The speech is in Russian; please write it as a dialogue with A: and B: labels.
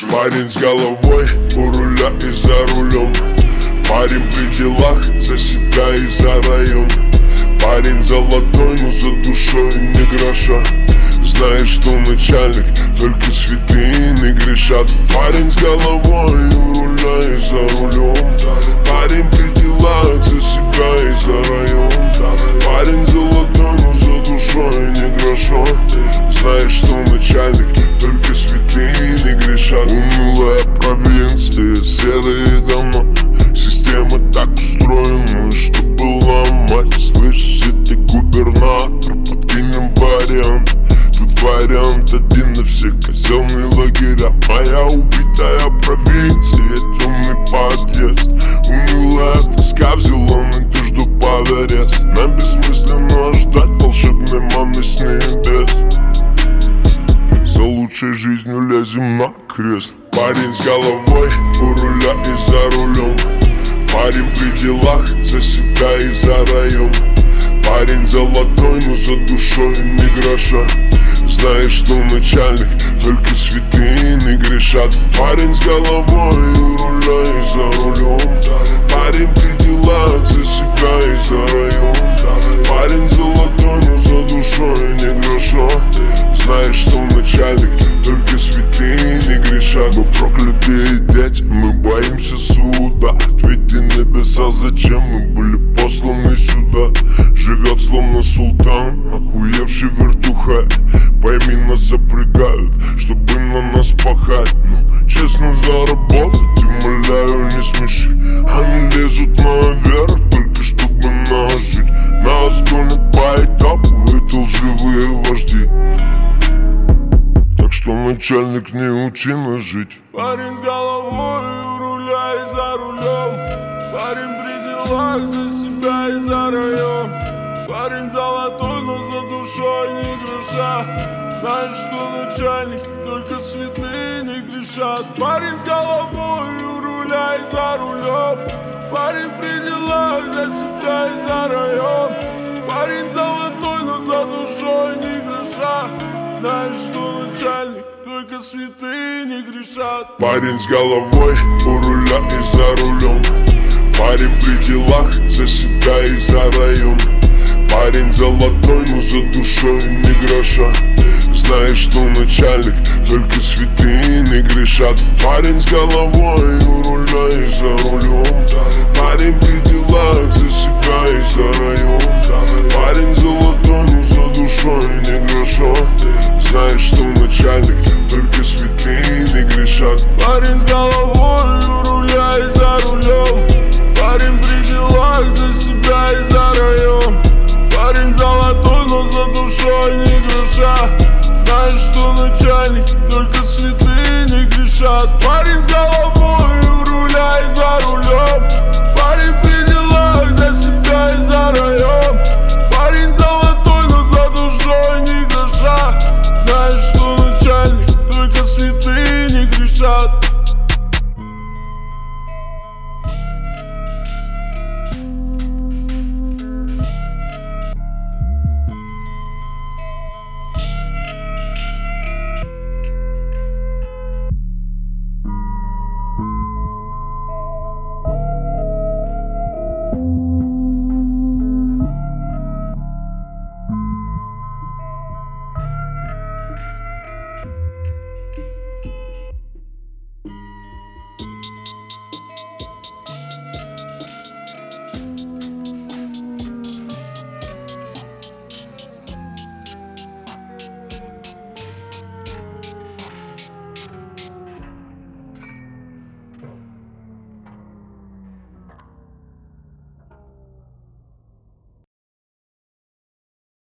A: Парень с головой у руля и за рулем. Парень при делах, за себя и за район. Парень золотой, но за душой не гроша. Знаешь, что начальник, только святые не грешат. Парень с головой у руля и за рулем. Парень при делах, за себя и за район. Парень золотой, но за душой не гроша. Знаешь, что начальник, только святые не грешат. Унылая провинция, серые дома. Система так устроена, чтобы ломать. Слышишь, ты губернатор, подкинем вариант. Тут вариант один на все казенные лагеря. Моя убитая провинция, темный подъезд. Унылая тоска взяла надежду под арест. Нам бессмысленно ждать волшебной маны с небес. За лучшей жизнью лезем на крест. Парень с головой у руля и за рулем. Парень при делах, за себя и за район. Парень золотой, но за душой не гроша. Знаешь, что начальник, только святые не грешат. Парень с головой у руля и за рулем. Парень при делах, за себя и за район. Парень золотой, но за душой не гроша. Знаешь, что начальник, только святые не грешат. Мы проклятые дети, мы боимся суда. Ответьте небеса, зачем мы были посланы сюда. Живет словно султан, охуевший вертухай. Пойми, нас запрягают, чтобы на нас пахать. Ну, честно заработать, умоляю, не смеши. Они лезут наверх, только чтобы нас жить. Нас гонят по этапу, это лживые вожди. Так что, начальник, не учи нас жить.
B: Парень с головой у руля и за рулем. Парень при делах, за себя и за район. Парень золотой, но за душой не гроша. Знаешь, что начальник, только святые не грешат. Парень с головой у руля и за рулем. Парень при делах, за себя и за район. Парень золотой, но за душой не гроша. Знаешь, что начальник, только святые не грешат.
A: Парень с головой у руля и за рулем. Парень при делах, за себя и за район. Парень золотой, но за душой не гроша. Знаешь, что начальник, только святые не грешат. Парень с головой у руля и за рулем. Парень при делах, за себя и за район. Парень золотой, но за душой не гроша. Знаешь, что начальник, только святые не грешат.
B: Парень с головой у руля и за рулем. Парень при делах, за себя и за район. Парень золотой, но за душой не гроша. Знаешь, что начальник, только святые не грешат. Парень с головой